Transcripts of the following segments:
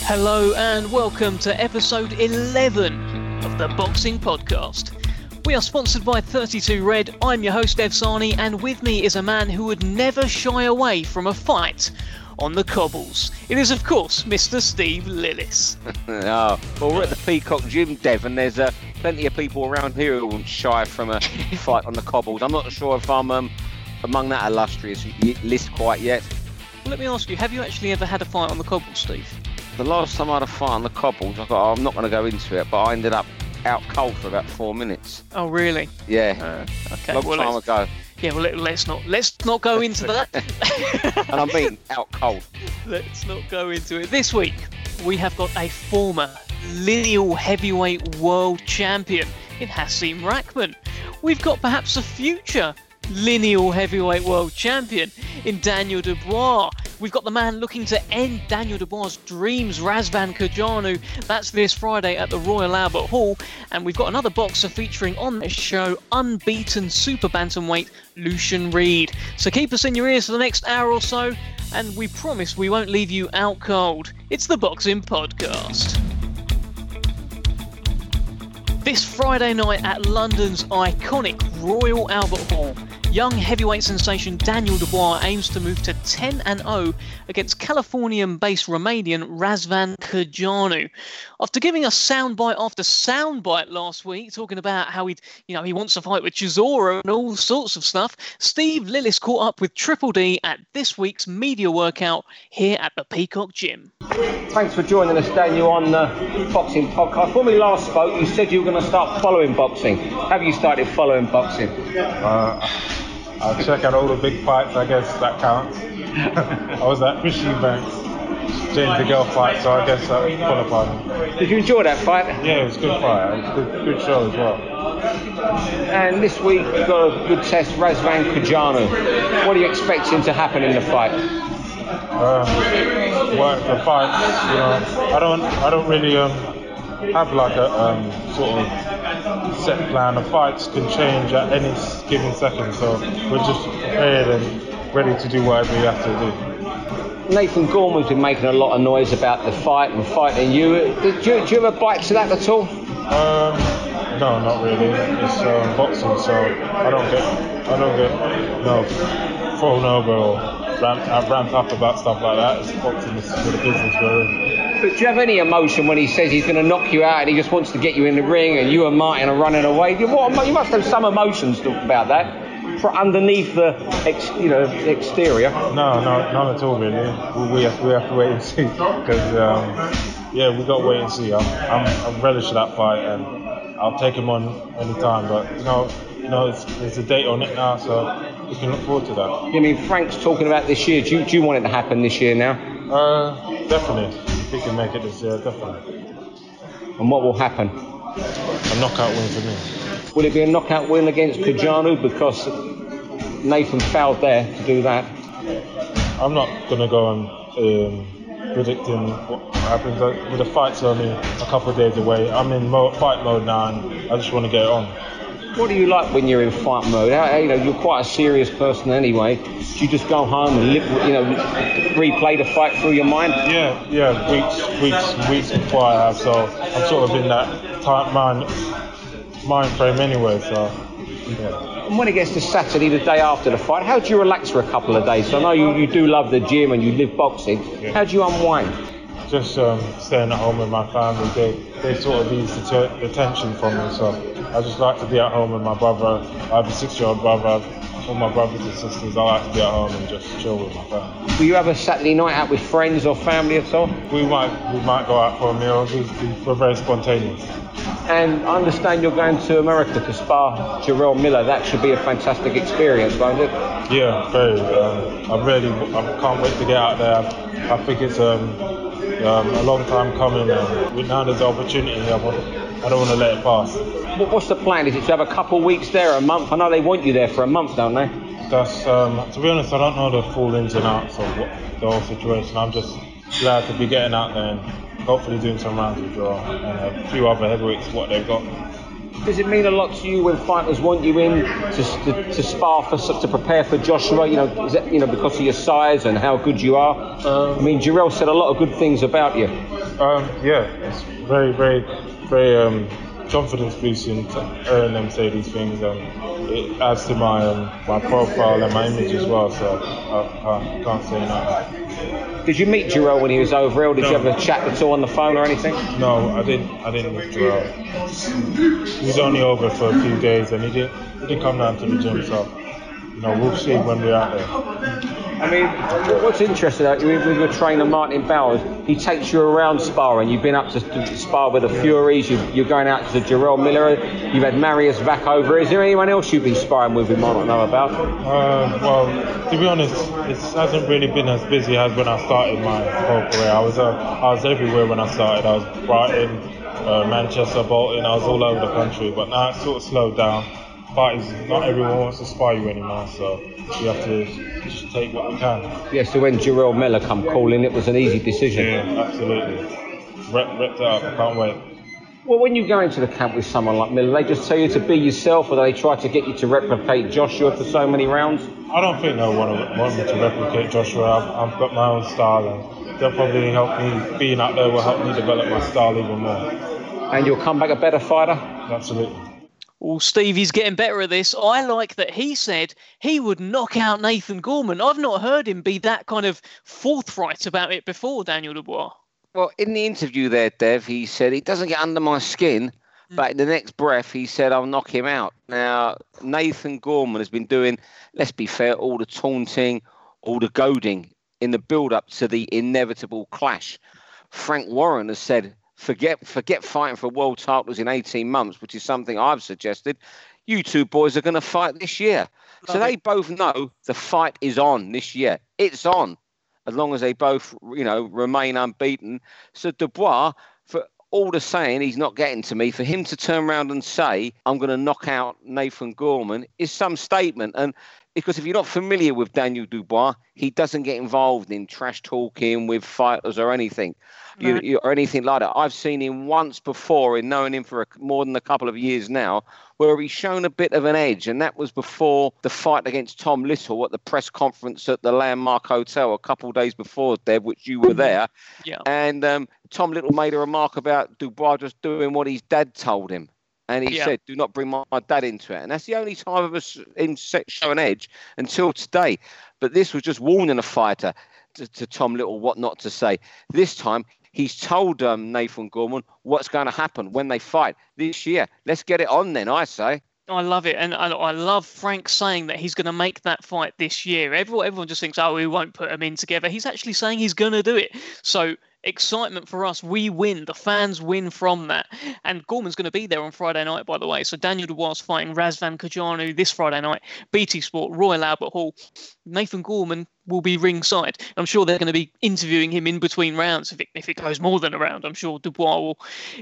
Hello and welcome to episode 11 of the Boxing Podcast. We are sponsored by 32 Red. I'm your host Dev Sani, and with me is a man who would never shy away from a fight on the cobbles. It is, of course, Mr. Steve Lillis. Well, we're at the Peacock Gym, Dev, and there's plenty of people around here who won't shy from a fight on the cobbles. I'm not sure if I'm among that illustrious list quite yet. Well, let me ask you, have you actually ever had a fight on the cobbles, Steve? The last time I had a fight on the cobbles, I thought, I'm not going to go into it, but I ended up out cold for about 4 minutes. Oh, really? Yeah. Okay. Long time ago. Yeah, well, let's not go into that. And I mean out cold. Let's not go into it. This week, we have got a former lineal heavyweight world champion in Hasim Rahman. We've got perhaps a future lineal heavyweight world champion in Daniel Dubois. We've got the man looking to end Daniel Dubois' dreams, Razvan Kajanu. That's this Friday at the Royal Albert Hall. And we've got another boxer featuring on this show, unbeaten super bantamweight Lucian Reid. So keep us in your ears for the next hour or so, and we promise we won't leave you out cold. It's the Boxing Podcast. This Friday night at London's iconic Royal Albert Hall, young heavyweight sensation Daniel Dubois aims to move to 10-0 against Californian-based Romanian Razvan Kajanu. After giving us soundbite after soundbite last week, talking about how he wants to fight with Chisora and all sorts of stuff, Steve Lillis caught up with Triple D at this week's media workout here at the Peacock Gym. Thanks for joining us, Daniel, on the Boxing Podcast. When we last spoke, you said you were going to start following boxing. Have you started following boxing? I'll check out all the big fights, I guess that counts. I was at Rishi Banks, James DeGale fight, so I guess I qualified. Did you enjoy that fight? Yeah, it was a good fight. It was a good show as well. And this week you've got a good test, Razvan Kajanu. What are you expecting to happen in the fight? Well, the fights, I don't really have like a sort of set plan. The fights can change at any given second, so we're just prepared and ready to do whatever we have to do. Nathan Gorman's been making a lot of noise about the fight and fighting you. Do you ever bite to that at all? No, not really. It's boxing, so I don't get thrown over or ramped up about stuff like that. It's boxing, it's for the business we're in. But do you have any emotion when he says he's going to knock you out and he just wants to get you in the ring and you and Martin are running away? You must have some emotions about that underneath the exterior. No, none at all really. We have to wait and see because we got to wait and see. I'm relish that fight and I'll take him on any time. But there's a date on it now, so we can look forward to that. I mean, Frank's talking about this year. Do you want it to happen this year now? Definitely. If we can make it this year, definitely. And what will happen? A knockout win for me. Will it be a knockout win against Kajanu because Nathan failed there to do that? I'm not going to go on predicting what happens. The fight's only a couple of days away. I'm in fight mode now and I just want to get it on. What do you like when you're in fight mode? You're quite a serious person anyway. Do you just go home and replay the fight through your mind? Yeah. Weeks before I have. So I'm sort of in that mind frame anyway. So yeah. And when it gets to Saturday, the day after the fight, how do you relax for a couple of days? So I know you do love the gym and you live boxing. Yeah. How do you unwind? Just staying at home with my family. They sort of ease the tension from me. So I just like to be at home with my brother. I have a 6-year-old brother. All my brothers and sisters, I like to be at home and just chill with my family. Will you have a Saturday night out with friends or family at all? We might go out for a meal. We're very spontaneous. And I understand you're going to America to spar Jarrell Miller. That should be a fantastic experience, won't it? Yeah, very. I can't wait to get out there. I think it's a long time coming, and now there's the opportunity. I don't want to let it pass. What's the plan? Is it to have a couple of weeks there, a month? I know they want you there for a month, don't they? That's to be honest, I don't know the full ins and outs of the whole situation. I'm just glad to be getting out there and hopefully doing some rounds with Joel and a few other heavyweights, what they've got. Does it mean a lot to you when fighters want you in to spar to prepare for Joshua? Is that because of your size and how good you are? I mean, Jarrell said a lot of good things about you. Yeah, it's very, very, very confidence boosting to hearing them say these things, and it adds to my profile and my image as well. So I can't say no. Did you meet Jarrell when he was over here? Did you No. have a chat at all on the phone or anything? No, I didn't meet Joel. He was only over for a few days, and he didn't come down to the gym. So we'll see when we're out there. I mean, what's interesting with your trainer Martin Bowers, he takes you around sparring. You've been up to spar with the Furies. You're going out to Jarrell Miller. You've had Marius Vac over. Is there anyone else you've been sparring with we might not know about? Well, to be honest, it hasn't really been as busy as when I started my whole career. I was everywhere when I started. I was Brighton, Manchester, Bolton. I was all over the country. But now it's sort of slowed down. Fighters, not everyone wants to spar you anymore, so we have to just take what we can. Yeah, so when Jarrell Miller come calling, it was an easy decision. Yeah, absolutely. Ripped it up, I can't wait. Well, when you go into the camp with someone like Miller, they just tell you to be yourself, or do they try to get you to replicate Joshua for so many rounds? I don't think they'll want me to replicate Joshua. I've got my own style, and they'll probably help me. Being out there will help me develop my style even more. And you'll come back a better fighter? Absolutely. Well, Stevie's getting better at this. I like that he said he would knock out Nathan Gorman. I've not heard him be that kind of forthright about it before, Daniel Dubois. Well, in the interview there, Dev, he said he doesn't get under my skin, but in the next breath, he said I'll knock him out. Now, Nathan Gorman has been doing, let's be fair, all the taunting, all the goading in the build-up to the inevitable clash. Frank Warren has said, Forget fighting for world titles in 18 months, which is something I've suggested. You two boys are going to fight this year. So they both know the fight is on this year. It's on, as long as they both, remain unbeaten. So Dubois, for all the saying he's not getting to me, for him to turn around and say, I'm going to knock out Nathan Gorman, is some statement. And because if you're not familiar with Daniel Dubois, he doesn't get involved in trash talking with fighters or anything. Or anything like that. I've seen him once before, in knowing him for more than a couple of years now, where he's shown a bit of an edge, and that was before the fight against Tom Little at the press conference at the Landmark Hotel a couple of days before, Deb, which you were there. Yeah. And Tom Little made a remark about Dubois just doing what his dad told him. And he said, do not bring my dad into it. And that's the only time of us him show an edge until today. But this was just warning a fighter to Tom Little what not to say. This time, he's told Nathan Gorman what's going to happen when they fight this year. Let's get it on then, I say. I love it. And I love Frank saying that he's going to make that fight this year. Everyone just thinks, we won't put them in together. He's actually saying he's going to do it. So excitement for us. We win. The fans win from that. And Gorman's going to be there on Friday night, by the way. So Daniel Dubois fighting Razvan Kajanu this Friday night. BT Sport, Royal Albert Hall. Nathan Gorman will be ringside. I'm sure they're going to be interviewing him in between rounds. If it goes more than a round, I'm sure Dubois will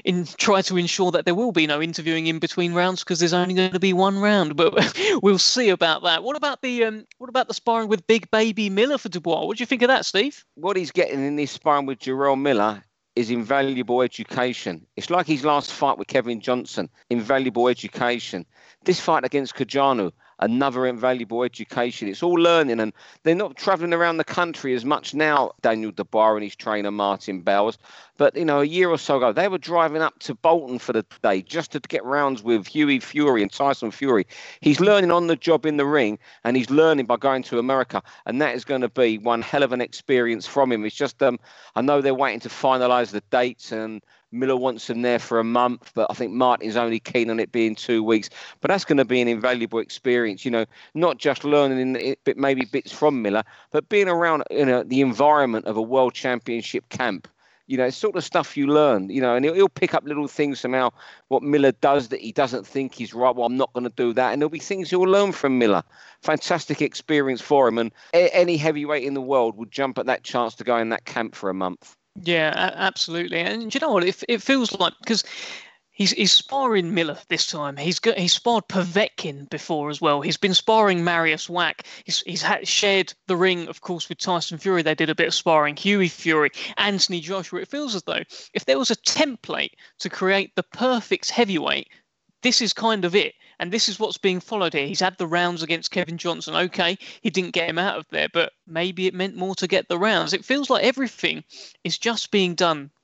try to ensure that there will be no interviewing in between rounds, because there's only going to be one round. But we'll see about that. What about the sparring with Big Baby Miller for Dubois? What do you think of that, Steve? What he's getting in this sparring with Jarrell Miller is invaluable education. It's like his last fight with Kevin Johnson. Invaluable education. This fight against Kajanu, another invaluable education. It's all learning, and they're not travelling around the country as much now, Daniel Dubois and his trainer Martin Bowers. But, a year or so ago, they were driving up to Bolton for the day just to get rounds with Hughie Fury and Tyson Fury. He's learning on the job in the ring, and he's learning by going to America, and that is going to be one hell of an experience from him. It's just, I know they're waiting to finalise the dates, and Miller wants him there for a month, but I think Martin's only keen on it being 2 weeks. But that's going to be an invaluable experience, not just learning maybe bits from Miller, but being around the environment of a world championship camp. It's sort of stuff you learn, and he'll pick up little things somehow, what Miller does that he doesn't think he's right. Well, I'm not going to do that. And there'll be things he'll learn from Miller. Fantastic experience for him. And any heavyweight in the world would jump at that chance to go in that camp for a month. Yeah, absolutely. And you know what? It feels like, because he's sparring Miller this time. He's sparred Povetkin before as well. He's been sparring Marius Vac. He's shared the ring, of course, with Tyson Fury. They did a bit of sparring. Hughie Fury, Anthony Joshua. It feels as though if there was a template to create the perfect heavyweight, this is kind of it. And this is what's being followed here. He's had the rounds against Kevin Johnson. Okay, he didn't get him out of there, but maybe it meant more to get the rounds. It feels like everything is just being done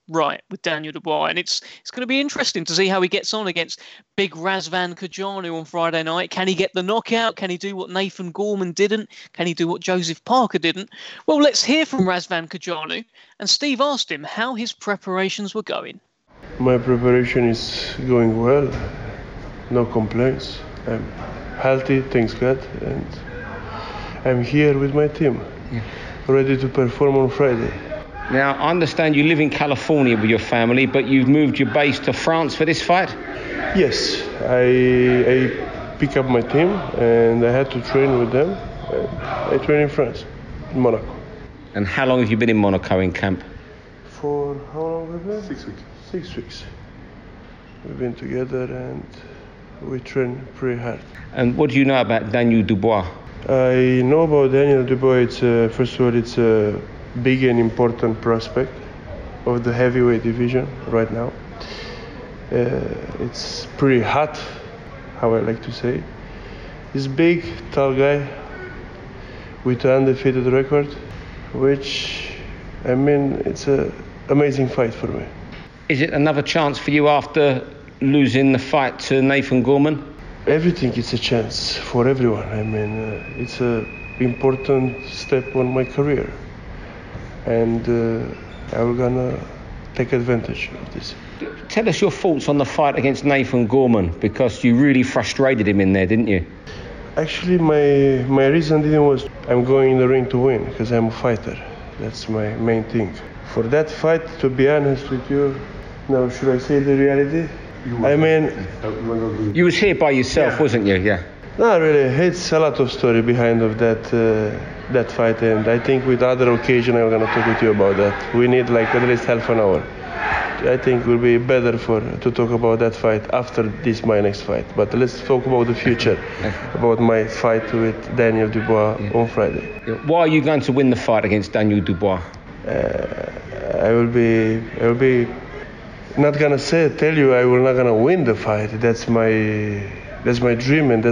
right with Daniel Dubois, and it's going to be interesting to see how he gets on against big Razvan Kajanu on Friday night. Can he get the knockout? Can he do what Nathan Gorman didn't? Can he do what Joseph Parker didn't? Well, let's hear from Razvan Kajanu, and Steve asked him how his preparations were going. My preparation is going well, no complaints. I'm healthy, thanks God, and I'm here with my team, ready to perform on Friday. Now, I understand you live in California with your family, but you've moved your base to France for this fight? Yes, I pick up my team and I had to train with them. I train in France, in Monaco. And how long have you been in Monaco in camp? For how long have we been? 6 weeks. 6 weeks. We've been together and we train pretty hard. And what do you know about Daniel Dubois? I know about Daniel Dubois. First of all, it's a big and important prospect of the heavyweight division right now. It's pretty hot, how I like to say. He's big, tall guy with an undefeated record, which, I mean, it's an amazing fight for me. Is it another chance for you after losing the fight to Nathan Gorman? Everything is a chance for everyone. I mean, it's an important step on my career. And I'm gonna take advantage of this. Tell us your thoughts on the fight against Nathan Gorman, because you really frustrated him in there, didn't you? Actually, my reason didn't was I'm going in the ring to win, because I'm a fighter. That's my main thing. For that fight, to be honest with you, now should I say the reality? I mean, you was here by yourself, wasn't you? Yeah. No, really, it's a lot of story behind of that fight, and I think with other occasion I'm gonna talk with you about that. We need like at least half an hour. I think it will be better to talk about that fight after my next fight. But let's talk about the future, about my fight with Daniel Dubois on Friday. Why are you going to win the fight against Daniel Dubois? I will be not gonna tell you I will not gonna win the fight. That's my dream, and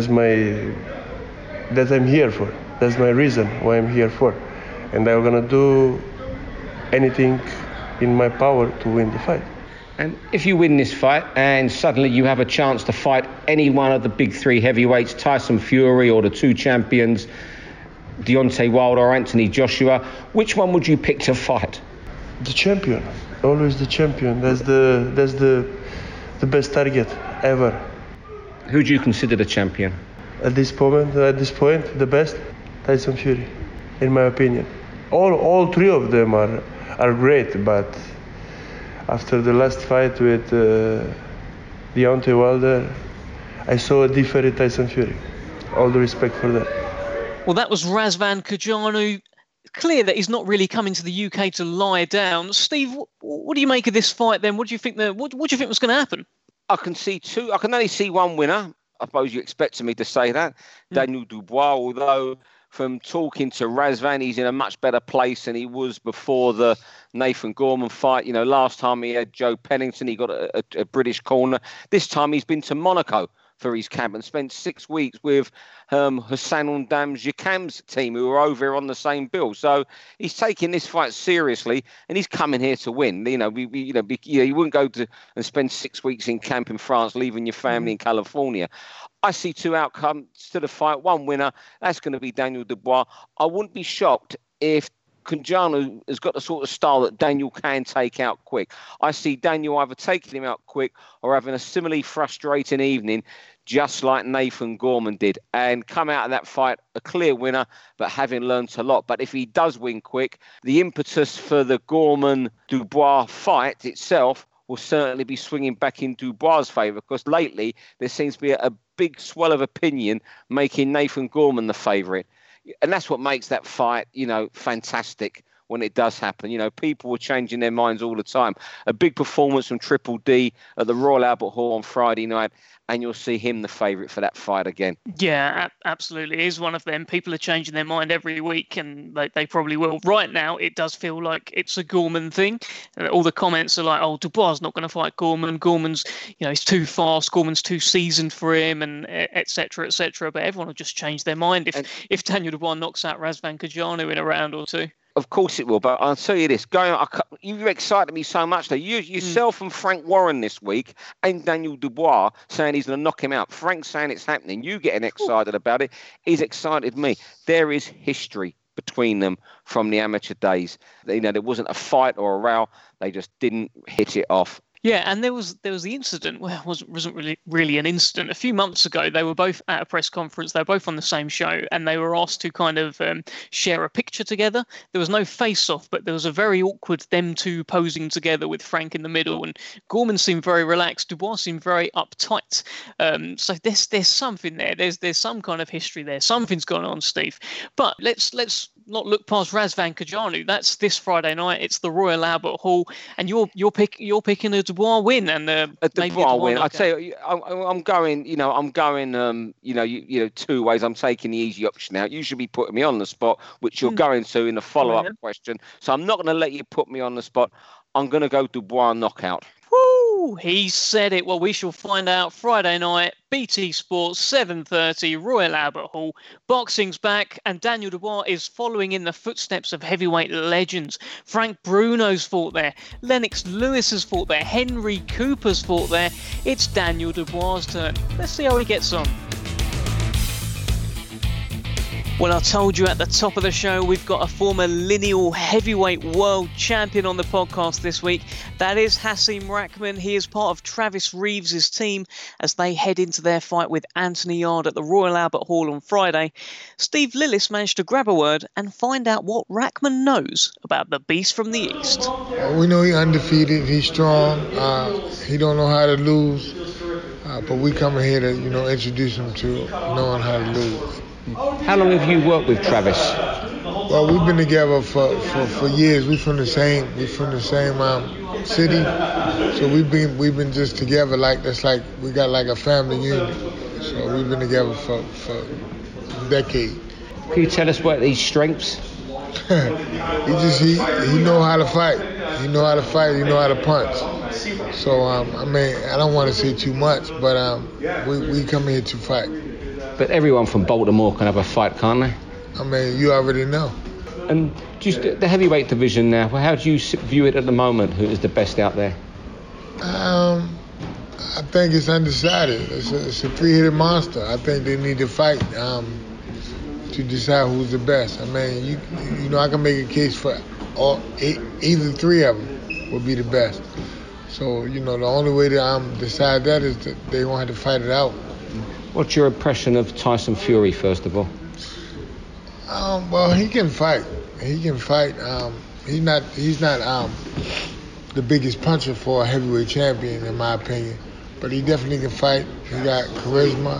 that I'm here for. That's my reason why I'm here for. And I'm gonna do anything in my power to win the fight. And if you win this fight and suddenly you have a chance to fight any one of the big three heavyweights, Tyson Fury or the two champions, Deontay Wilder or Anthony Joshua, which one would you pick to fight? The champion. Always the champion. That's the best target ever. Who do you consider the champion? At this point, the best, Tyson Fury, in my opinion. All three of them are great, but after the last fight with Deontay Wilder, I saw a different Tyson Fury. All the respect for that. Well, that was Razvan Kajanu. Clear that he's not really coming to the UK to lie down. Steve, what do you make of this fight then? What do you think was going to happen? I can see two. I can only see one winner. I suppose you expected me to say that. Daniel Dubois, although from talking to Razvan, he's in a much better place than he was before the Nathan Gorman fight. You know, last time he had Joe Pennington, he got a British corner. This time he's been to Monaco for his camp and spent 6 weeks with Hassan Ondam-Jakam's team, who are over here on the same bill. So he's taking this fight seriously, and he's coming here to win. You wouldn't go and spend 6 weeks in camp in France, leaving your family in California. I see two outcomes to the fight. One winner, that's going to be Daniel Dubois. I wouldn't be shocked if Kajanu has got the sort of style that Daniel can take out quick. I see Daniel either taking him out quick or having a similarly frustrating evening, just like Nathan Gorman did, and come out of that fight a clear winner, but having learnt a lot. But if he does win quick, the impetus for the Gorman-Dubois fight itself will certainly be swinging back in Dubois' favour, because lately there seems to be a big swell of opinion making Nathan Gorman the favourite. And that's what makes that fight, fantastic when it does happen. People were changing their minds all the time. A big performance from Triple D at the Royal Albert Hall on Friday night, and you'll see him the favourite for that fight again. Yeah, absolutely. He's one of them. People are changing their mind every week, and they probably will. Right now, it does feel like it's a Gorman thing. All the comments are like, oh, Dubois not going to fight Gorman. Gorman's, he's too fast. Gorman's too seasoned for him, and et cetera, et cetera. But everyone will just change their mind if Daniel Dubois knocks out Razvan Kajanu in a round or two. Of course it will, but I'll tell you this: you excited me so much. Though yourself and Frank Warren this week, and Daniel Dubois saying he's going to knock him out. Frank saying it's happening. You getting excited about it? He's excited me. There is history between them from the amateur days. You know, there wasn't a fight or a row. They just didn't hit it off. Yeah, and there was the incident. Well, it wasn't really an incident. A few months ago, they were both at a press conference. They were both on the same show, and they were asked to kind of share a picture together. There was no face-off, but there was a very awkward them two posing together with Frank in the middle. And Gorman seemed very relaxed. Dubois seemed very uptight. So there's something there. There's some kind of history there. Something's gone on, Steve. But let's not look past Razvan Kajanlu. That's this Friday night. It's the Royal Albert Hall, and you're picking a Dubois win and a Dubois win. I tell you, I'm going. I'm going. 2 ways. I'm taking the easy option out. You should be putting me on the spot, which you're going to in the follow-up question. So I'm not going to let you put me on the spot. I'm going to go Dubois knockout. Woo! He said it. Well, we shall find out Friday night. BT Sports, 7:30, Royal Albert Hall. Boxing's back, and Daniel Dubois is following in the footsteps of heavyweight legends. Frank Bruno's fought there. Lennox Lewis has fought there. Henry Cooper's fought there. It's Daniel Dubois' turn. Let's see how he gets on. Well, I told you at the top of the show, we've got a former lineal heavyweight world champion on the podcast this week. That is Hasim Rahman. He is part of Travis Reeves' team as they head into their fight with Anthony Yarde at the Royal Albert Hall on Friday. Steve Lillis managed to grab a word and find out what Rahman knows about the beast from the East. We know he's undefeated. He's strong. He don't know how to lose. But we coming here to, introduce him to knowing how to lose. How long have you worked with Travis? Well, we've been together for years. We're from the same city, so we've been just together we got like a family unit. So we've been together for a decade. Can you tell us what these strengths? he know how to fight. He know how to fight. He know how to punch. So I don't want to say too much, but we come here to fight. But everyone from Baltimore can have a fight, can't they? You already know. And just the heavyweight division now, how do you view it at the moment? Who is the best out there? I think it's undecided. It's a three-headed monster. I think they need to fight to decide who's the best. I can make a case for either three of them would be the best. So, the only way to decide that is that they won't have to fight it out. What's your impression of Tyson Fury, first of all? Well, he can fight. He can fight. He's not the biggest puncher for a heavyweight champion, in my opinion. But he definitely can fight. He got charisma.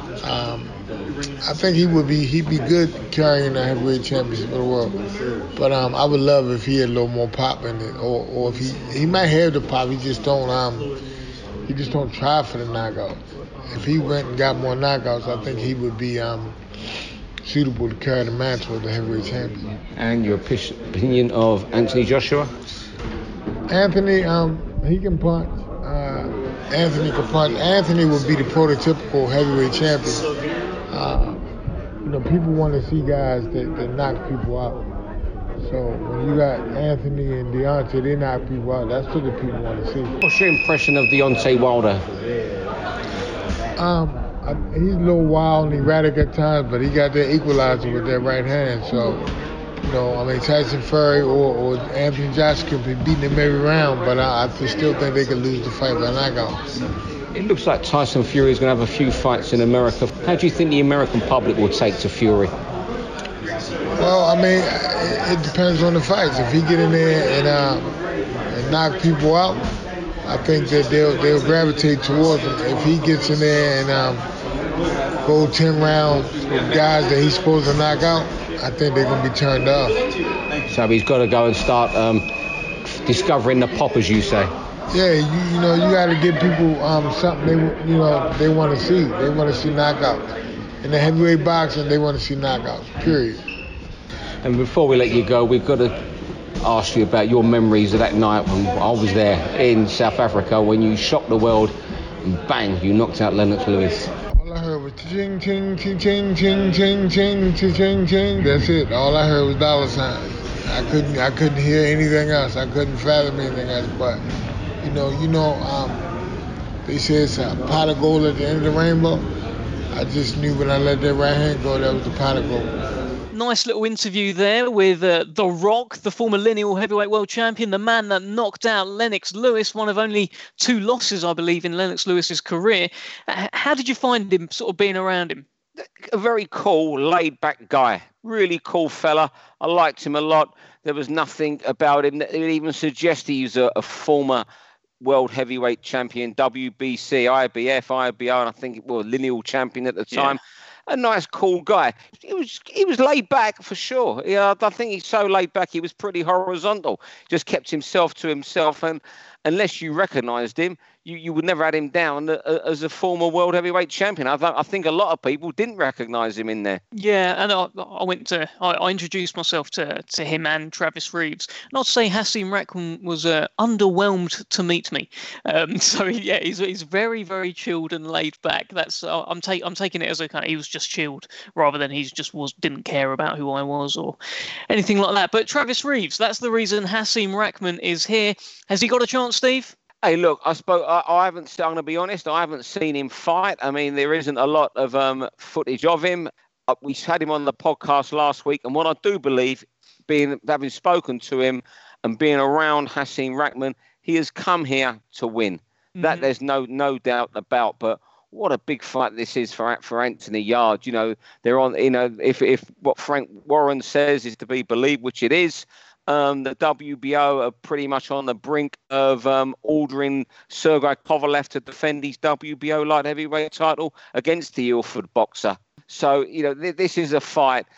I think he'd be good carrying a heavyweight championship of the world. But I would love if he had a little more pop in it, or if he might have the pop. He just don't try for the knockout. If he went and got more knockouts, I think he would be suitable to carry the mantle of the heavyweight champion. And your opinion of Anthony Joshua? Anthony, he can punch. Anthony can punch. Anthony would be the prototypical heavyweight champion. People want to see guys that knock people out. So when you got Anthony and Deontay, they knock people out. That's what the people want to see. What's your impression of Deontay Wilder? He's a little wild and erratic at times, but he got that equalizer with that right hand. So, Tyson Fury or Anthony Joshua could be beating him every round, but I still think they could lose the fight by knockout. It looks like Tyson Fury is going to have a few fights in America. How do you think the American public will take to Fury? Well, it depends on the fights. If he get in there and knock people out, I think that they'll gravitate towards him. If he gets in there and go 10 rounds with guys that he's supposed to knock out, I think they're going to be turned off. So he's got to go and start discovering the pop, as you say. Yeah, you got to give people something they want to see. They want to see knockouts. In the heavyweight boxing, they want to see knockouts, period. And before we let you go, we've got to ask you about your memories of that night when I was there in South Africa when you shocked the world and bang, you knocked out Lennox Lewis. All I heard was ching, ching, ching, ching, ching, ching, ching, ching, ching. That's it. All I heard was dollar signs. I couldn't hear anything else. I couldn't fathom anything else. But they say it's a pot of gold at the end of the rainbow. I just knew when I let that right hand go, that was the pot of gold. Nice little interview there with The Rock, the former lineal heavyweight world champion, the man that knocked out Lennox Lewis, one of only 2 losses, I believe, in Lennox Lewis's career. How did you find him, sort of being around him? A very cool, laid-back guy. Really cool fella. I liked him a lot. There was nothing about him that would even suggest he was a former world heavyweight champion, WBC, IBF, IBO, and I think it was lineal champion at the time. A nice, cool guy. He was laid back for sure. Yeah, I think he's so laid back. He was pretty horizontal. Just kept himself to himself, and unless you recognised him, you would never had him down as a former world heavyweight champion. I think a lot of people didn't recognise him in there. Yeah, and I introduced myself to him and Travis Reeves. Not to say Hasim Rahman was underwhelmed to meet me. So yeah, he's very, very chilled and laid back. That's I'm taking it as a kind of, he was just chilled rather than didn't care about who I was or anything like that. But Travis Reeves, that's the reason Hasim Rahman is here. Has he got a chance, Steve? Hey, look, I'm going to be honest, I haven't seen him fight. I mean, there isn't a lot of footage of him. We had him on the podcast last week, and what I do believe, having spoken to him and being around Hasim Rahman, he has come here to win. Mm-hmm. That there's no doubt about. But what a big fight this is for Anthony Yarde. They're on. If what Frank Warren says is to be believed, which it is. The WBO are pretty much on the brink of ordering Sergey Kovalev to defend his WBO light heavyweight title against the Ilford boxer. So, this is a fight,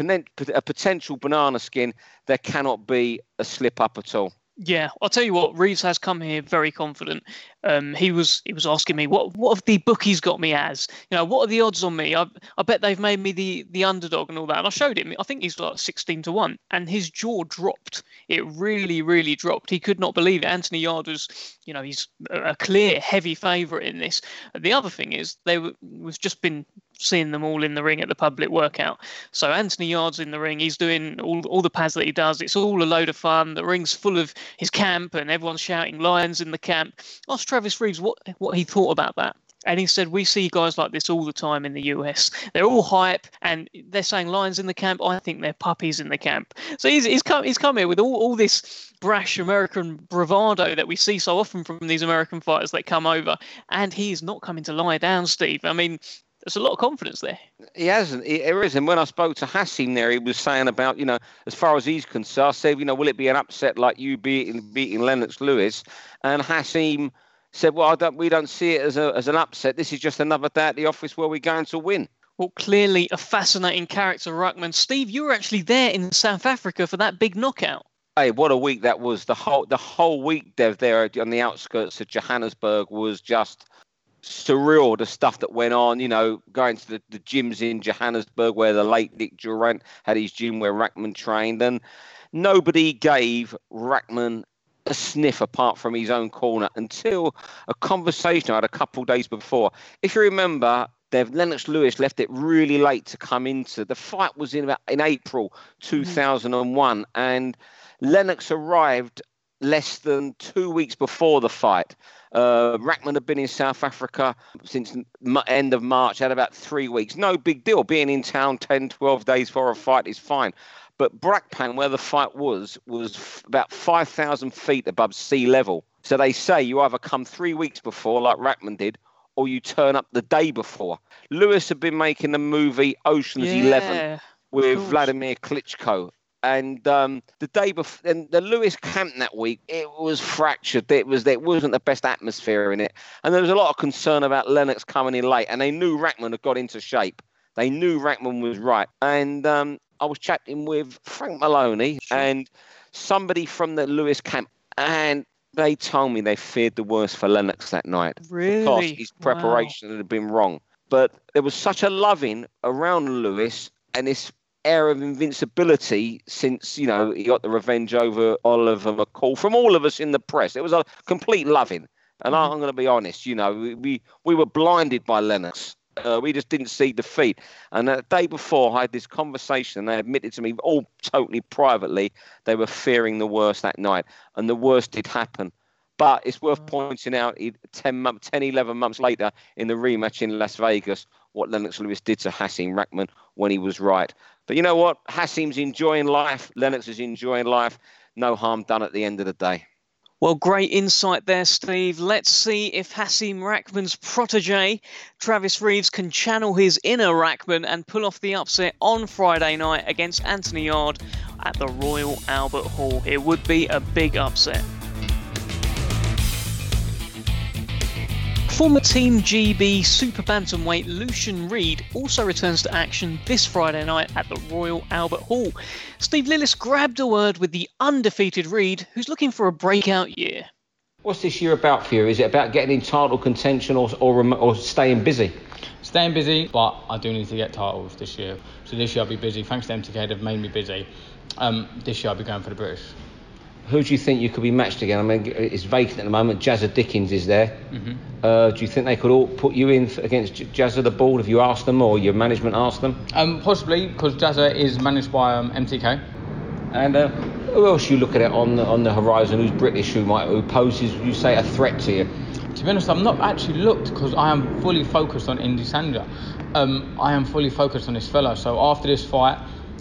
a potential banana skin. There cannot be a slip up at all. Yeah, I'll tell you what, Reeves has come here very confident. He was asking me, what have the bookies got me as? What are the odds on me? I bet they've made me the underdog and all that. And I showed him. I think he's like 16-1, and his jaw dropped. It really, really dropped. He could not believe it. Anthony Yarde was, he's a clear heavy favourite in this. The other thing is we've just been seeing them all in the ring at the public workout. So Anthony Yarde's in the ring. He's doing all the pads that he does. It's all a load of fun. The ring's full of his camp, and everyone's shouting lions in the camp. Asked Travis Reeves what he thought about that. And he said, we see guys like this all the time in the US. They're all hype, and they're saying lions in the camp. I think they're puppies in the camp. So he's come here with all this brash American bravado that we see so often from these American fighters that come over. And he's not coming to lie down, Steve. I mean, there's a lot of confidence there. He hasn't. There isn't. When I spoke to Hasim there, he was saying about, as far as he's concerned, I said, will it be an upset like you beating Lennox Lewis? And Hasim said, well, we don't see it as an upset. This is just another day at the office where we're going to win. Well, clearly a fascinating character, Rahman. Steve, you were actually there in South Africa for that big knockout. Hey, what a week that was. The whole week, Dev, there on the outskirts of Johannesburg was just surreal. The stuff that went on, going to the gyms in Johannesburg where the late Nick Durant had his gym where Rahman trained, and nobody gave Rahman a sniff apart from his own corner until a conversation I had a couple of days before. If you remember, Lennox Lewis left it really late to come into the fight. Was in April 2001, and Lennox arrived less than 2 weeks before the fight. Rahman had been in South Africa since end of March, had about 3 weeks. No big deal. Being in town 10, 12 days for a fight is fine. But Brakpan, where the fight was about 5,000 feet above sea level. So they say you either come 3 weeks before, like Rahman did, or you turn up the day before. Lewis had been making the movie Ocean's 11 with Vladimir Klitschko. And the day before, and the Lewis camp that week, it was fractured. There wasn't the best atmosphere in it. And there was a lot of concern about Lennox coming in late. And they knew Rahman had got into shape. They knew Rahman was right. And I was chatting with Frank Maloney and somebody from the Lewis camp. And they told me they feared the worst for Lennox that night. Really? Because his preparation had been wrong. But there was such a loving around Lewis and this air of invincibility since, he got the revenge over Oliver McCall from all of us in the press. It was a complete loving. And I'm going to be honest, we were blinded by Lennox. We just didn't see defeat. And the day before, I had this conversation, and they admitted to me, all totally privately, they were fearing the worst that night. And the worst did happen. But it's worth pointing out 11 months later in the rematch in Las Vegas, what Lennox Lewis did to Hasim Rahman when he was right. But you know what? Hasim's enjoying life. Lennox is enjoying life. No harm done at the end of the day. Well, great insight there, Steve. Let's see if Hasim Rahman's protege, Travis Reeves, can channel his inner Rahman and pull off the upset on Friday night against Anthony Yarde at the Royal Albert Hall. It would be a big upset. Former Team GB Super Bantamweight Lucian Reid also returns to action this Friday night at the Royal Albert Hall. Steve Lillis grabbed a word with the undefeated Reid, who's looking for a breakout year. What's this year about for you? Is it about getting in title contention or staying busy? Staying busy, but I do need to get titles this year. So this year I'll be busy. Thanks to MTK, they've made me busy. This year I'll be going for the British. Who do you think you could be matched again? I mean, it's vacant at the moment. Jazza Dickens is there. Mm-hmm. Do you think they could all put you in against Jazza the board if you asked them or your management asked them? Possibly, because Jazza is managed by MTK. And who else you look at it on the horizon who's British who poses, you say, a threat to you? To be honest, I've not actually looked because I am fully focused on Indy Sandra. I am fully focused on this fella. So after this fight,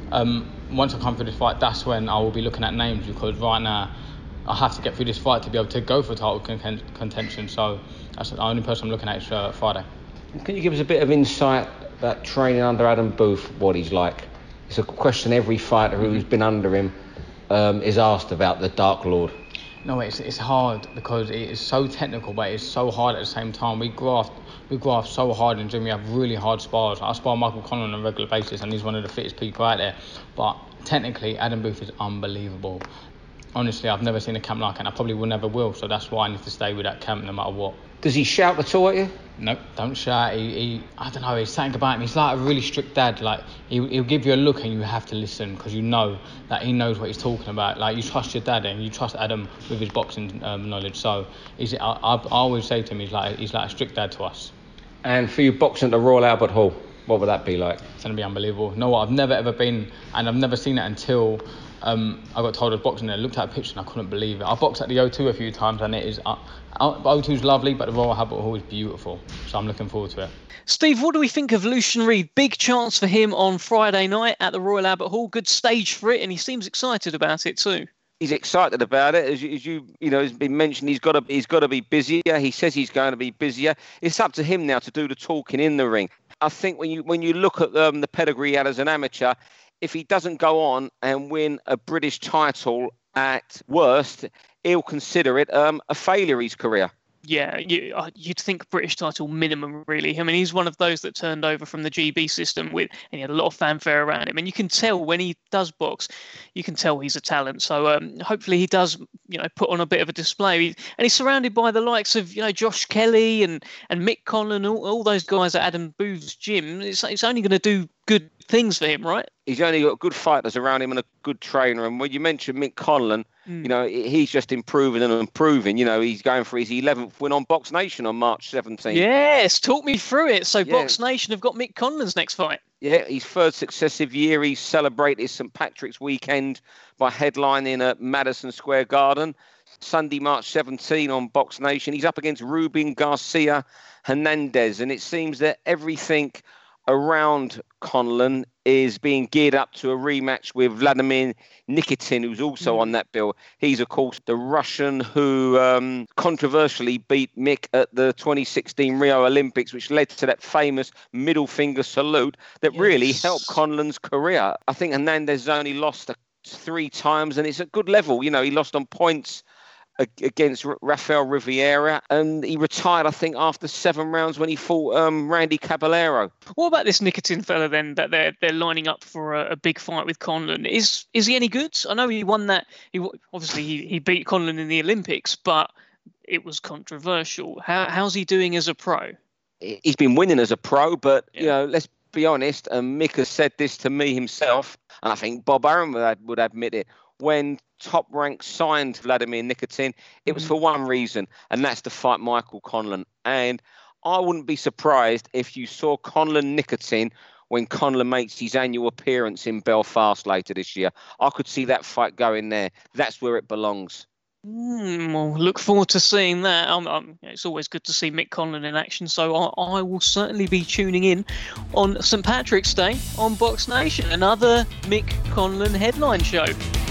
once I come through this fight, that's when I will be looking at names, because right now I have to get through this fight to be able to go for title contention. So that's the only person I'm looking at is Friday. Can you give us a bit of insight about training under Adam Booth, what he's like? It's a question every fighter who's been under him is asked about the Dark Lord. No, it's hard because it is so technical, but it's so hard at the same time. We graft so hard in the gym. We have really hard spars. I spar Michael Conlan on a regular basis, and he's one of the fittest people out there. But technically, Adam Booth is unbelievable. Honestly, I've never seen a camp like it, and I probably will never will. So that's why I need to stay with that camp no matter what. Does he shout at all at you? Nope, don't shout. He I don't know, he's something about him. He's like a really strict dad. Like, he'll give you a look and you have to listen, because you know that he knows what he's talking about. Like, you trust your dad and you trust Adam with his boxing knowledge. So I always say to him, he's like a strict dad to us. And for you boxing at the Royal Albert Hall, what would that be like? It's going to be unbelievable. You know what, I've never ever been, and I've never seen it until I got told I was boxing there. I looked at a picture and I couldn't believe it. I boxed at the O2 a few times, and it is O2's lovely, but the Royal Albert Hall is beautiful. So I'm looking forward to it. Steve, what do we think of Lucian Reid? Big chance for him on Friday night at the Royal Albert Hall. Good stage for it, and he seems excited about it too. He's excited about it, as you know, has been mentioned. He's got to be busier. He says he's going to be busier. It's up to him now to do the talking in the ring. I think when you look at the pedigree he had as an amateur, if he doesn't go on and win a British title at worst, he'll consider it a failure, his career. Yeah, you'd think British title minimum, really. I mean, he's one of those that turned over from the GB system and he had a lot of fanfare around him. And you can tell when he does box, you can tell he's a talent. So hopefully he does, put on a bit of a display. And he's surrounded by the likes of, Josh Kelly and Mick Conlan, all those guys at Adam Booth's gym. It's only going to do good things for him, right? He's only got good fighters around him and a good trainer. And when you mentioned Mick Conlan, he's just improving and improving. He's going for his 11th win on Box Nation on March 17th. Yes, talk me through it. So Box Nation have got Mick Conlan's next fight. Yeah, his third successive year. He celebrated St. Patrick's weekend by headlining at Madison Square Garden. Sunday, March 17 on Box Nation. He's up against Ruben Garcia Hernandez. And it seems that everything around Conlan is being geared up to a rematch with Vladimir Nikitin, who's also on that bill. He's, of course, the Russian who controversially beat Mick at the 2016 Rio Olympics, which led to that famous middle finger salute that really helped Conlan's career. I think Hernandez only lost 3 times, and it's at good level. He lost on points against Rafael Riviera, and he retired, I think, after 7 rounds when he fought Randy Caballero. What about this Nikitin fella then, that they're lining up for a big fight with Conlan? Is he any good? I know he won that. He beat Conlan in the Olympics, but it was controversial. How's he doing as a pro? He's been winning as a pro, but let's be honest. Mick has said this to me himself, and I think Bob Arum would admit it. When Top Rank signed Vladimir Nikitin, it was for one reason, and that's to fight Michael Conlan. And I wouldn't be surprised if you saw Conlan Nicotine when Conlan makes his annual appearance in Belfast later this year. I could see that fight going there. That's where it belongs. Well, look forward to seeing that. It's always good to see Mick Conlan in action, so I will certainly be tuning in on St Patrick's Day on Box Nation, another Mick Conlan headline show.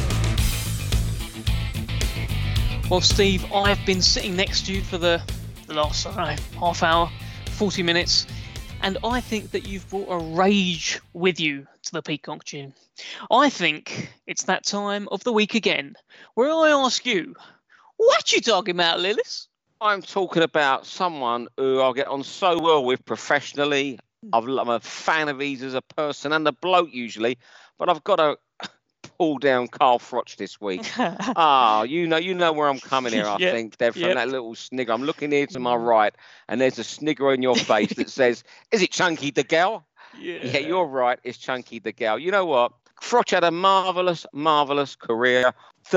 Well, Steve, I've been sitting next to you for the last half hour, 40 minutes, and I think that you've brought a rage with you to the Peacock Gym. I think it's that time of the week again where I ask you, what you talking about, Lillis? I'm talking about someone who I get on so well with professionally. I'm a fan of his as a person and a bloke usually, but I've got to pull down Carl Froch this week. You know where I'm coming here, I think, Dev, from that little snigger. I'm looking here to my right, and there's a snigger on your face that says, is it Chunky the Gal? Yeah, you're right. It's Chunky the Gal. You know what? Froch had a marvellous career.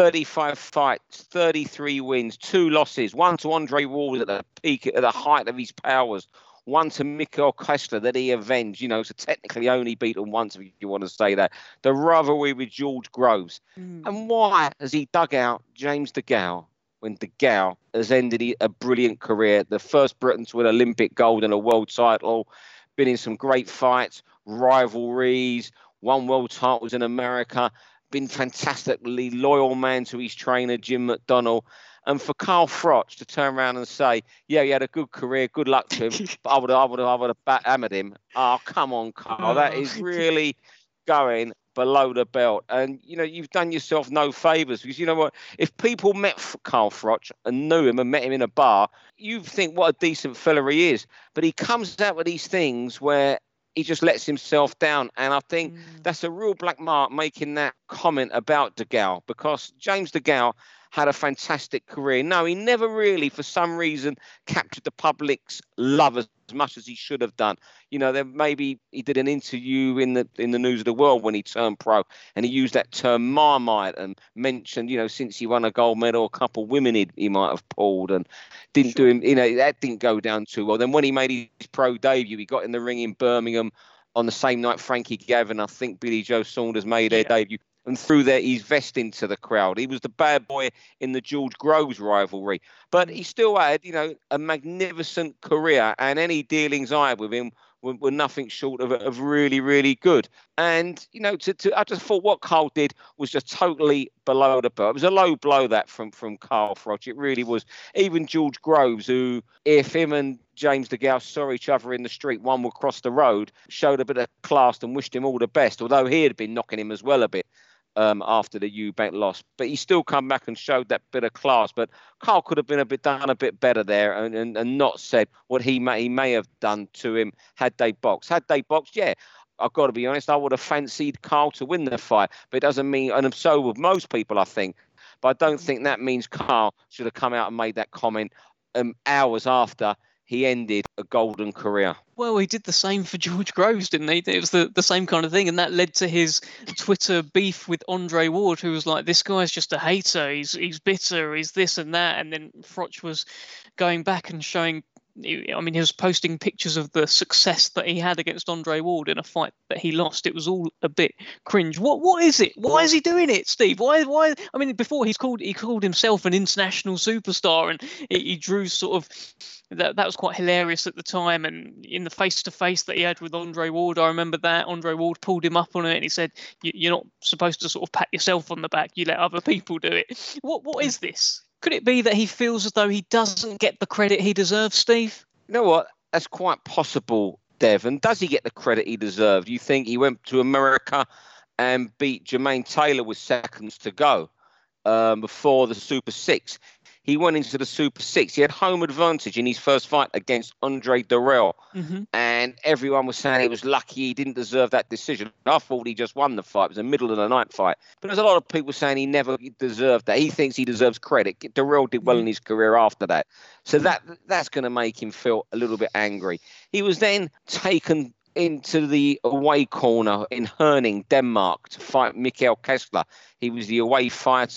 35 fights, 33 wins, 2 losses. One to Andre Ward at the peak, at the height of his powers. One to Mikael Kessler that he avenged, so technically only beaten once, if you want to say that. The rivalry with George Groves. And why has he dug out James DeGale when DeGale has ended a brilliant career? The first Briton to win Olympic gold and a world title, been in some great fights, rivalries, won world titles in America, been fantastically loyal man to his trainer, Jim McDonnell. And for Carl Froch to turn around and say, yeah, he had a good career, good luck to him, but I would have hammered him. Oh, come on, Carl. That is really going below the belt. And, you've done yourself no favours, because you know what? If people met Carl Froch and knew him and met him in a bar, you'd think what a decent fella he is. But he comes out with these things where he just lets himself down. And I think that's a real black mark making that comment about DeGale, because James DeGale had a fantastic career. No, he never really, for some reason, captured the public's love as much as he should have done. Maybe he did an interview in the News of the World when he turned pro, and he used that term Marmite and mentioned, since he won a gold medal, a couple of women he might have pulled, and didn't do him. That didn't go down too well. Then when he made his pro debut, he got in the ring in Birmingham on the same night Frankie Gavin, I think Billy Joe Saunders made their debut, and threw his vest into the crowd. He was the bad boy in the George Groves rivalry. But he still had, a magnificent career, and any dealings I had with him were nothing short of really, really good. And, I just thought what Carl did was just totally below the belt. It was a low blow that from Carl Froch. It really was. Even George Groves, who, if him and James DeGale saw each other in the street, one would cross the road, showed a bit of class and wished him all the best, although he had been knocking him as well a bit. After the Eubank loss, but he still come back and showed that bit of class. But Carl could have been done a bit better there, and not said what he may have done to him had they boxed. Had they boxed, yeah, I've got to be honest, I would have fancied Carl to win the fight. But it doesn't mean, and so would most people, I think. But I don't think that means Carl should have come out and made that comment hours after he ended a golden career. Well, he did the same for George Groves, didn't he? It was the same kind of thing, and that led to his Twitter beef with Andre Ward, who was like, this guy's just a hater, he's bitter, he's this and that. And then Froch was going back and showing, he was posting pictures of the success that he had against Andre Ward in a fight that he lost. It was all a bit cringe. What is it? Why is he doing it, Steve? Why? I mean, before he called himself an international superstar, and he drew sort of that was quite hilarious at the time. And in the face-to-face that he had with Andre Ward, I remember that Andre Ward pulled him up on it, and he said, "You're not supposed to sort of pat yourself on the back. You let other people do it." What is this? Could it be that he feels as though he doesn't get the credit he deserves, Steve? You know what? That's quite possible, Dev. And does he get the credit he deserved? You think he went to America and beat Jermaine Taylor with seconds to go before the Super 6? He went into the Super 6. He had home advantage in his first fight against Andre Durrell. And everyone was saying he was lucky he didn't deserve that decision. I thought he just won the fight. It was a middle of the night fight. But there's a lot of people saying he never deserved that. He thinks he deserves credit. Durrell did well in his career after that. So that's going to make him feel a little bit angry. He was then taken into the away corner in Herning, Denmark, to fight Mikael Kessler. He was the away fighter.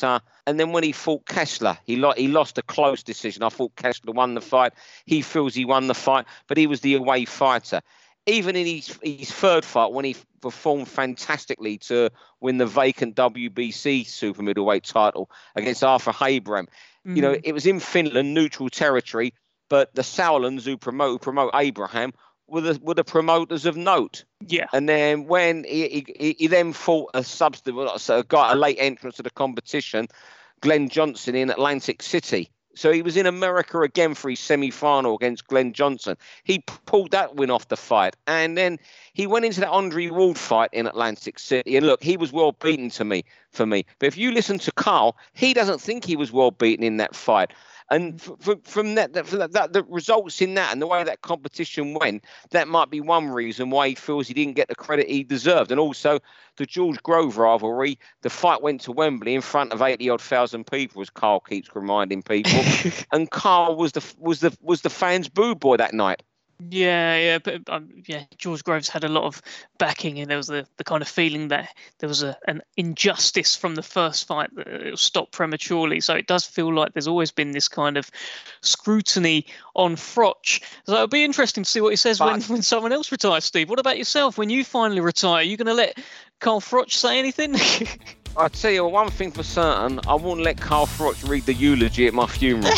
And then when he fought Kessler, he lost a close decision. I thought Kessler won the fight. He feels he won the fight, but he was the away fighter. Even in his third fight, when he performed fantastically to win the vacant WBC super middleweight title against Arthur Abraham, you know, it was in Finland, neutral territory, but the Sauerlands who promote Abraham were the promoters of note. Yeah. And then when he then fought a late entrance to the competition, Glenn Johnson in Atlantic City. So he was in America again for his semi-final against Glenn Johnson. He pulled that win off the fight. And then he went into that Andre Ward fight in Atlantic City. And look, he was well beaten for me. But if you listen to Carl, he doesn't think he was well beaten in that fight. And from that, the results in that and the way that competition went, that might be one reason why he feels he didn't get the credit he deserved. And also the George Grove rivalry, the fight went to Wembley in front of 80,000 people, as Carl keeps reminding people. And Carl was the fans' boo boy that night. Yeah, but George Groves had a lot of backing, and there was the kind of feeling that there was an injustice from the first fight that it was stopped prematurely. So it does feel like there's always been this kind of scrutiny on Froch. So it'll be interesting to see what he says when someone else retires. Steve, what about yourself? When you finally retire, are you going to let Carl Froch say anything? I'll tell you one thing for certain: I won't let Carl Froch read the eulogy at my funeral.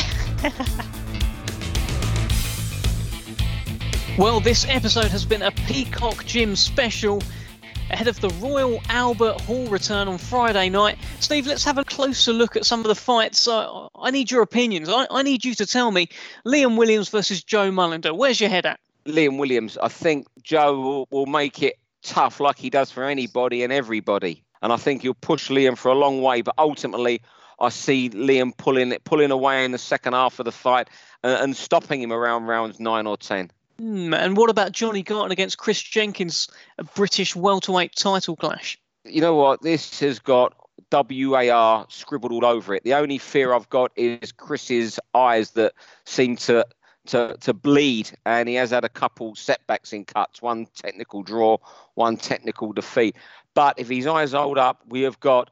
Well, this episode has been a Peacock Gym special ahead of the Royal Albert Hall return on Friday night. Steve, let's have a closer look at some of the fights. I need your opinions. I need you to tell me Liam Williams versus Joe Mullender. Where's your head at? Liam Williams. I think Joe will make it tough like he does for anybody and everybody. And I think he'll push Liam for a long way. But ultimately, I see Liam pulling away in the second half of the fight and stopping him around rounds 9 or 10. And what about Johnny Garton against Chris Jenkins, a British welterweight title clash? You know what? This has got WAR scribbled all over it. The only fear I've got is Chris's eyes that seem to bleed, and he has had a couple setbacks in cuts, one technical draw, one technical defeat. But if his eyes hold up, we have got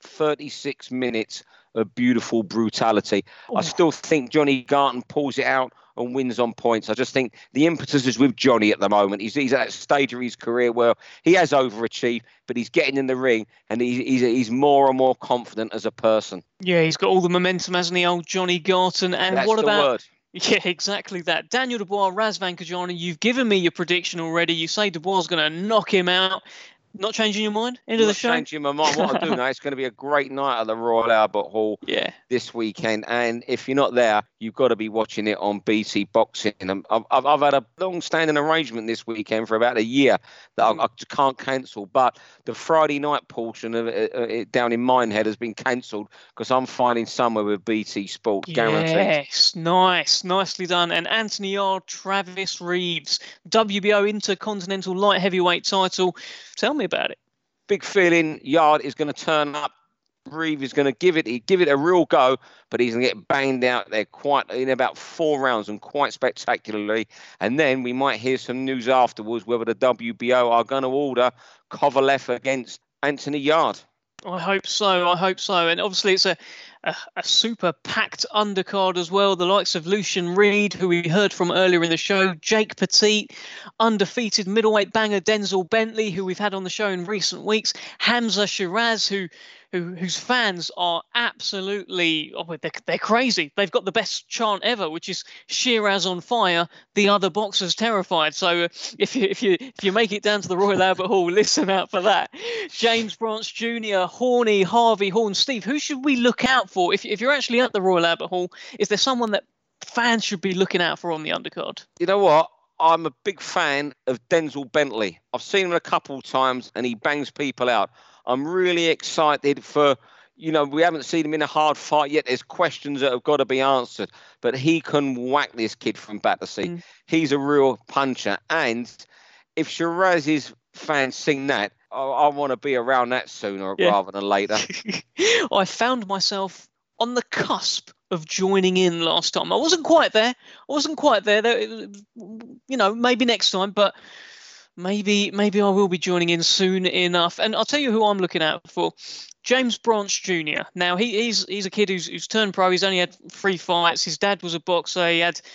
36 minutes of beautiful brutality. I still think Johnny Garton pulls it out and wins on points. I just think the impetus is with Johnny at the moment. He's at that stage of his career where he has overachieved, but he's getting in the ring and he's more and more confident as a person. Yeah, he's got all the momentum, hasn't he, old Johnny Garton? And that's what about the word. Yeah, exactly that. Daniel Dubois, Razvan Kajani, you've given me your prediction already. You say Dubois is going to knock him out. Not changing your mind? Into the show? Not changing my mind. What I do know, it's going to be a great night at the Royal Albert Hall this weekend. And if you're not there, you've got to be watching it on BT Boxing. And I've had a long-standing arrangement this weekend for about a year that I can't cancel. But the Friday night portion of it down in Minehead has been cancelled because I'm finding somewhere with BT Sport, guaranteed. Yes, nice. Nicely done. And Anthony Yard, Travis Reeves, WBO Intercontinental Light Heavyweight title. Tell me about it. Big feeling Yard is going to turn up. Reeve is going to give it a real go, but he's going to get banged out there quite in about 4 rounds and quite spectacularly. And then we might hear some news afterwards whether the WBO are going to order Kovalev against Anthony Yard. I hope so. And obviously it's a super packed undercard as well. The likes of Lucian Reed, who we heard from earlier in the show, Jake Petit, undefeated middleweight banger Denzel Bentley, who we've had on the show in recent weeks, Hamza Shiraz, whose fans are absolutely, they're crazy. They've got the best chant ever, which is Shiraz on fire, the other boxers terrified. So if you make it down to the Royal Albert Hall, listen out for that. James Branch Jr., Horny, Harvey Horn. Steve, who should we look out for? If you're actually at the Royal Albert Hall, is there someone that fans should be looking out for on the undercard? You know what? I'm a big fan of Denzel Bentley. I've seen him a couple of times and he bangs people out. I'm really excited for, we haven't seen him in a hard fight yet. There's questions that have got to be answered, but he can whack this kid from Battersea. He's a real puncher. And if Shiraz's fans sing that, I want to be around that sooner rather than later. I found myself on the cusp of joining in last time. I wasn't quite there. Maybe next time, but maybe I will be joining in soon enough. And I'll tell you who I'm looking out for. James Branch Jr. Now he's a kid who's turned pro. He's only had 3 fights. His dad was a boxer.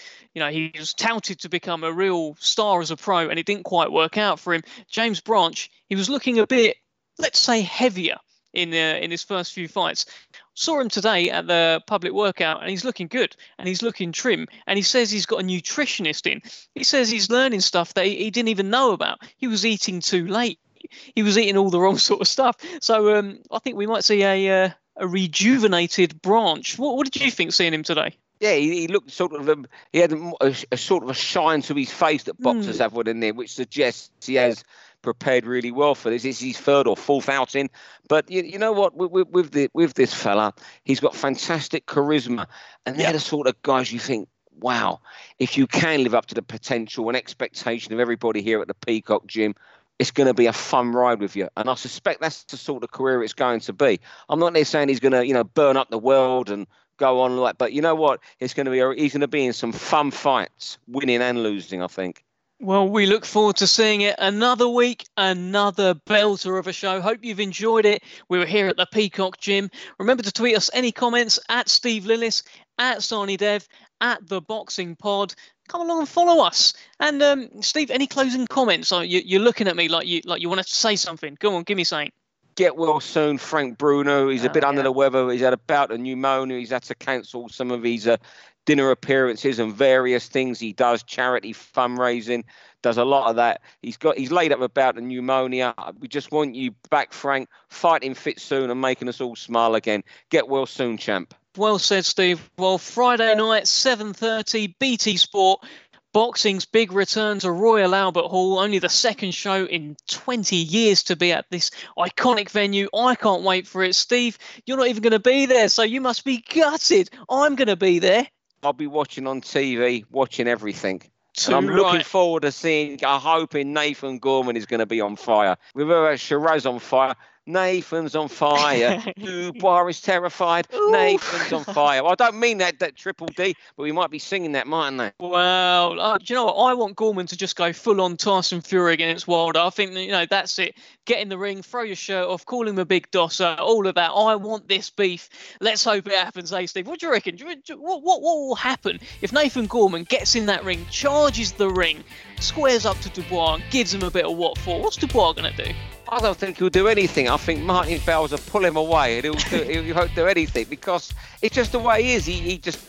He was touted to become a real star as a pro, and it didn't quite work out for him. James Branch, he was looking a bit, let's say, heavier in his first few fights. Saw him today at the public workout, and he's looking good, and he's looking trim, and he says he's got a nutritionist in. He says he's learning stuff that he didn't even know about. He was eating too late. He was eating all the wrong sort of stuff. So I think we might see a rejuvenated Branch. What did you think seeing him today? Yeah, he looked sort of he had a sort of a shine to his face that boxers have within there, which suggests he has prepared really well for this. It's his 3rd or 4th outing. But you know what? With this fella, he's got fantastic charisma, and they're the sort of guys you think, wow, if you can live up to the potential and expectation of everybody here at the Peacock Gym, it's going to be a fun ride with you. And I suspect that's the sort of career it's going to be. I'm not there saying he's going to, burn up the world and go on like, but you know what? He's going to be in some fun fights, winning and losing, I think. Well, we look forward to seeing it another week, another belter of a show. Hope you've enjoyed it. We were here at the Peacock Gym. Remember to tweet us any comments at Steve Lillis, at Sarnie Dev, at The Boxing Pod. Come along and follow us. And Steve, any closing comments? You're looking at me like you want to say something. Go on, give me something. Get well soon, Frank Bruno. He's a bit under the weather. He's had a bout of pneumonia. He's had to cancel some of his dinner appearances and various things he does, charity fundraising, does a lot of that. He's laid up a bout of pneumonia. We just want you back, Frank, fighting fit soon and making us all smile again. Get well soon, champ. Well said, Steve. Well, Friday night, 7:30, BT Sport. Boxing's big return to Royal Albert Hall, only the second show in 20 years to be at this iconic venue. I can't wait for it. Steve, you're not even going to be there, so you must be gutted. I'm going to be there. I'll be watching on TV, watching everything. And I'm looking forward to seeing, I'm hoping Nathan Gorman is going to be on fire. We've heard Shiraz on fire. Nathan's on fire. Dubois is terrified. Ooh. Nathan's on fire. Well, I don't mean that Triple D, but we might be singing that, mightn't they? Well, do you know what? I want Gorman to just go full on Tyson Fury against Wilder. I think, that's it. Get in the ring, throw your shirt off, call him a big dosser, all of that. I want this beef. Let's hope it happens, Steve. What do you reckon? What will happen if Nathan Gorman gets in that ring, charges the ring, squares up to Dubois and gives him a bit of what for? What's Dubois going to do? I don't think he'll do anything. I think Martin Bowles will pull him away and he won't do anything because it's just the way he is. He just,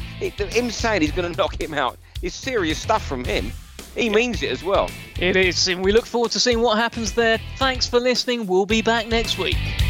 him saying he's going to knock him out is serious stuff from him. He means it as well. It is, and we look forward to seeing what happens there. Thanks for listening. We'll be back next week.